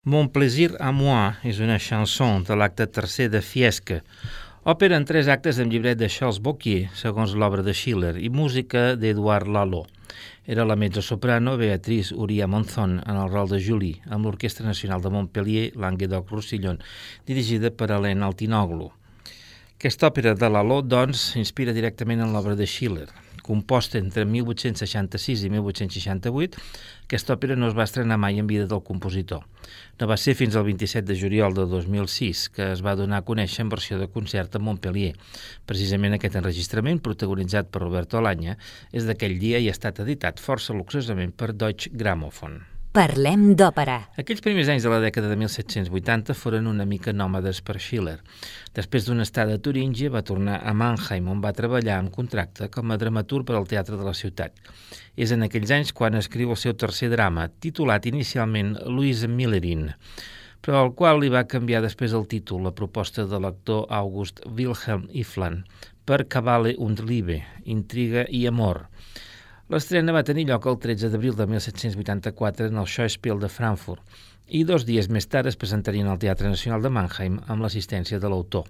Mon plaisir à moi és una chanson de l'acte tercer de Fiesque, òpera en 3 actes amb llibret de Charles Bocquier, segons l'obra de Schiller, i música d'Edouard Lalo. Era la mezzosoprano Beatrice Uria Monzón en el rol de Julie, amb l'Orquestra Nacional de Montpellier, Languedoc-Roussillon, dirigida per Alain Altinoglu. Aquesta òpera de Lalo, doncs, s'inspira directament en l'obra de Schiller. Composta entre 1866 i 1868, aquesta òpera no es va estrenar mai en vida del compositor. No va ser fins al 27 de juliol de 2006 que es va donar a conèixer en versió de concert a Montpellier. Precisament aquest enregistrament, protagonitzat per Roberto Alagna, és d'aquell dia i ha estat editat força luxosament per Deutsche Grammophon. Parlem d'òpera. Aquells primers anys de la dècada de 1780 foren una mica nòmades per Schiller. Després d'una estada a Turíngia va tornar a Mannheim, on va treballar amb contracte com a dramaturg per al teatre de la ciutat. És en aquells anys quan escriu el seu tercer drama, titulat inicialment Louise Millerin, però al qual li va canviar després el títol a proposta de l'actor August Wilhelm Iffland per Kabale und Liebe, Intriga i Amor. L'estrena va tenir lloc el 13 d'abril de 1784 en el Schauspiel de Frankfurt i 2 dies més tard es presentarien al Teatre Nacional de Mannheim amb l'assistència de l'autor.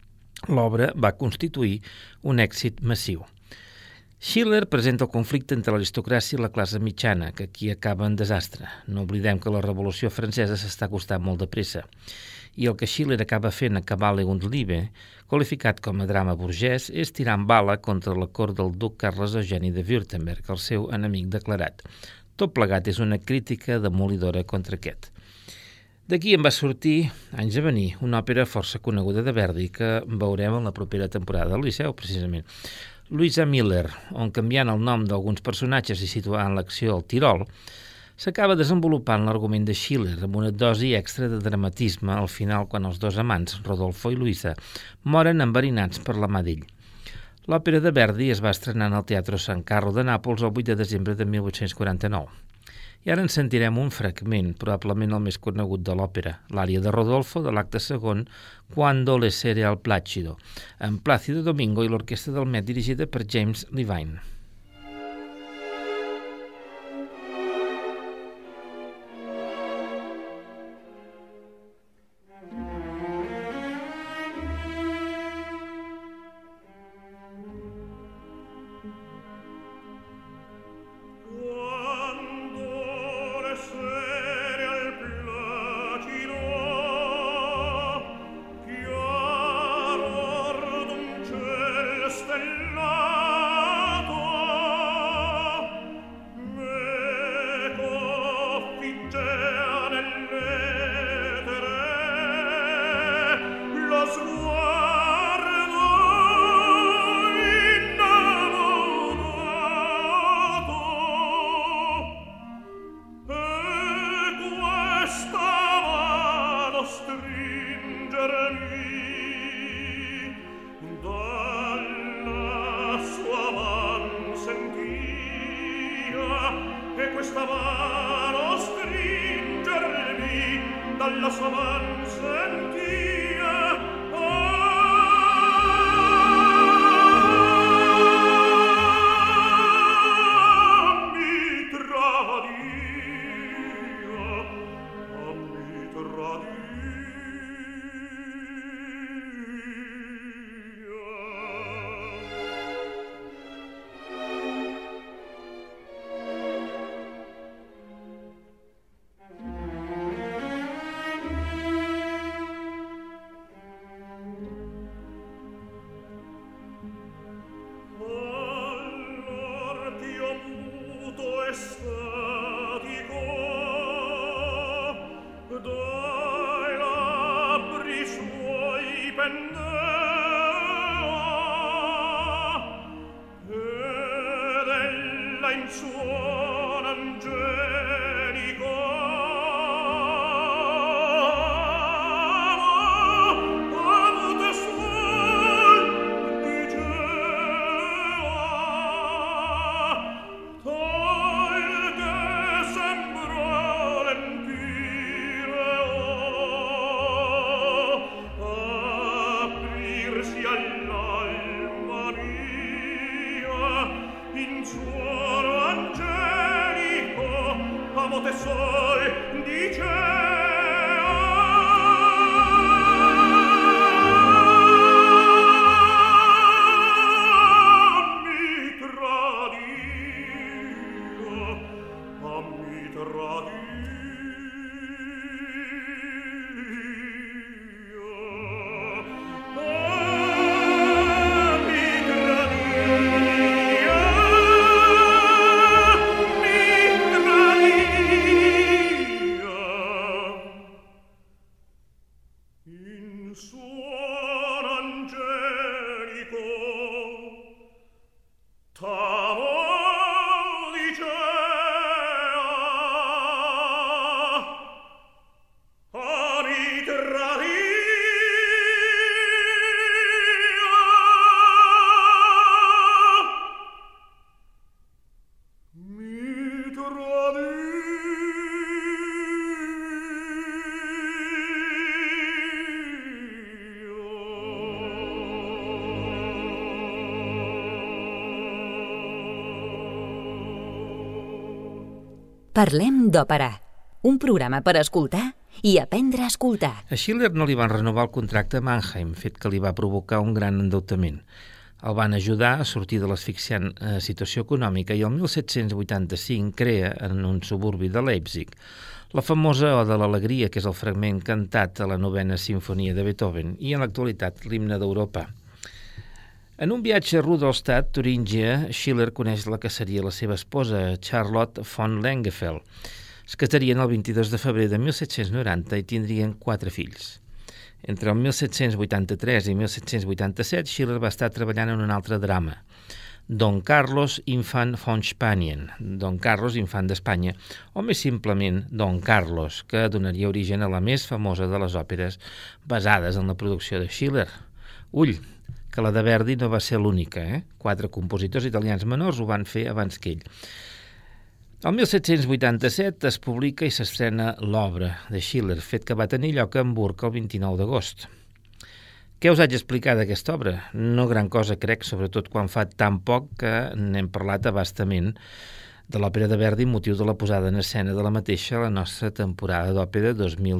L'obra va constituir un èxit massiu. Schiller presenta el conflicte entre l'aristocràcia i la classe mitjana, que aquí acaba en desastre. No oblidem que la Revolució Francesa s'està acostant molt de pressa. I el que Schiller acaba fent a Kabale und Liebe, qualificat com a drama burgès, és tirant bala contra la cort del duc Carles Eugeni de Württemberg, el seu enemic declarat. Tot plegat és una crítica demolidora contra aquest. D'aquí en va sortir, anys a venir, una òpera força coneguda de Verdi que veurem en la propera temporada del Liceu, precisament. Luisa Miller, on canviant el nom d'alguns personatges i situant l'acció al Tirol, s'acaba desenvolupant l'argument de Schiller amb una dosi extra de dramatisme al final quan els 2 amants, Rodolfo i Luisa, moren enverinats per la mà d'ell. L'òpera de Verdi es va estrenar al Teatro San Carlo de Nàpols el 8 de desembre de 1849. I ara en sentirem un fragment, probablement el més conegut de l'òpera, l'ària de Rodolfo de l'acte segon, Quando le sere al Placido, amb Plácido Domingo i l'orquestra del Met dirigida per James Levine. In suono angelico Parlem d'òpera, un programa per escoltar i aprendre a escoltar. A Schiller no li van renovar el contracte a Mannheim, fet que li va provocar un gran endeutament. El van ajudar a sortir de l'asfixiant situació econòmica i el 1785 crea, en un suburbi de Leipzig, la famosa Oda a l'Alegria, que és el fragment cantat a la 9ª Simfonia de Beethoven i, en l'actualitat, l'himne d'Europa. En un viatge a Rudolstadt, Turíngia, Schiller coneix la que seria la seva esposa, Charlotte von Langefeld. Es casarien el 22 de febrer de 1790 i tindrien 4 fills. Entre el 1783 i 1787, Schiller va estar treballant en un altre drama, Don Carlos, Infant von Spanien, Don Carlos, infant d'Espanya, o més simplement Don Carlos, que donaria origen a la més famosa de les òperes basades en la producció de Schiller. Ull, que la de Verdi no va ser l'única, 4 compositors italians menors ho van fer abans que ell. El 1787 es publica i s'estrena l'obra de Schiller, fet que va tenir lloc a Hamburg el 29 d'agost. Què us haig d'explicar d'aquesta obra? No gran cosa, crec, sobretot quan fa tan poc que n'hem parlat abastament de l'òpera de Verdi, motiu de la posada en escena de la mateixa a la nostra temporada d'òpera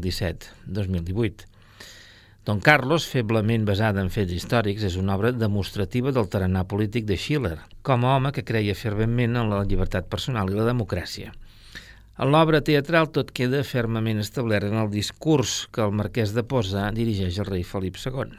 2017-2018. Don Carlos, feblement basada en fets històrics, és una obra demostrativa del tarannà polític de Schiller, com a home que creia ferventment en la llibertat personal i la democràcia. En l'obra teatral tot queda fermament establert en el discurs que el marquès de Posa dirigeix al rei Felip II.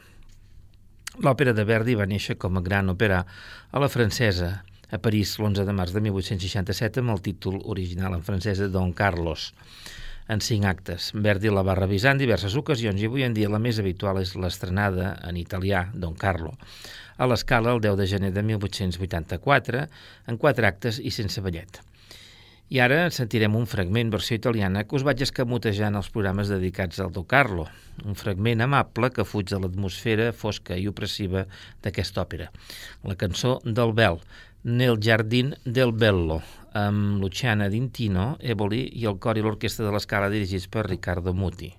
L'òpera de Verdi va néixer com a gran òpera a la francesa, a París, l'11 de març de 1867, amb el títol original en francès de Don Carlos, en 5 actes. Verdi la va revisar en diverses ocasions i avui en dia la més habitual és l'estrenada en italià, Don Carlo, a l'Escala el 10 de gener de 1884, en 4 actes i sense ballet. I ara sentirem un fragment versió italiana que us vaig escamotejar en els programes dedicats al Don Carlo, un fragment amable que fuig de l'atmosfera fosca i opressiva d'aquesta òpera. La cançó del Bel, Nel Jardin del Bello, amb Luciana D'Intino, Eboli i el cor i l'orquestra de l'Escala dirigits per Riccardo Muti.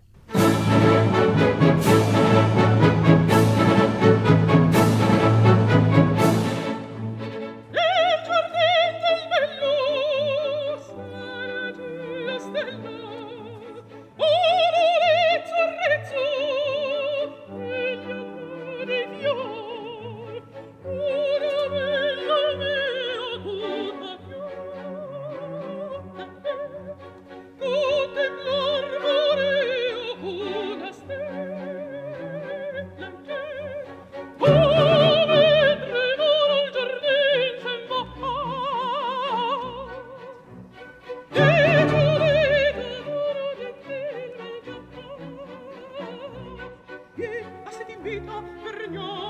Vita per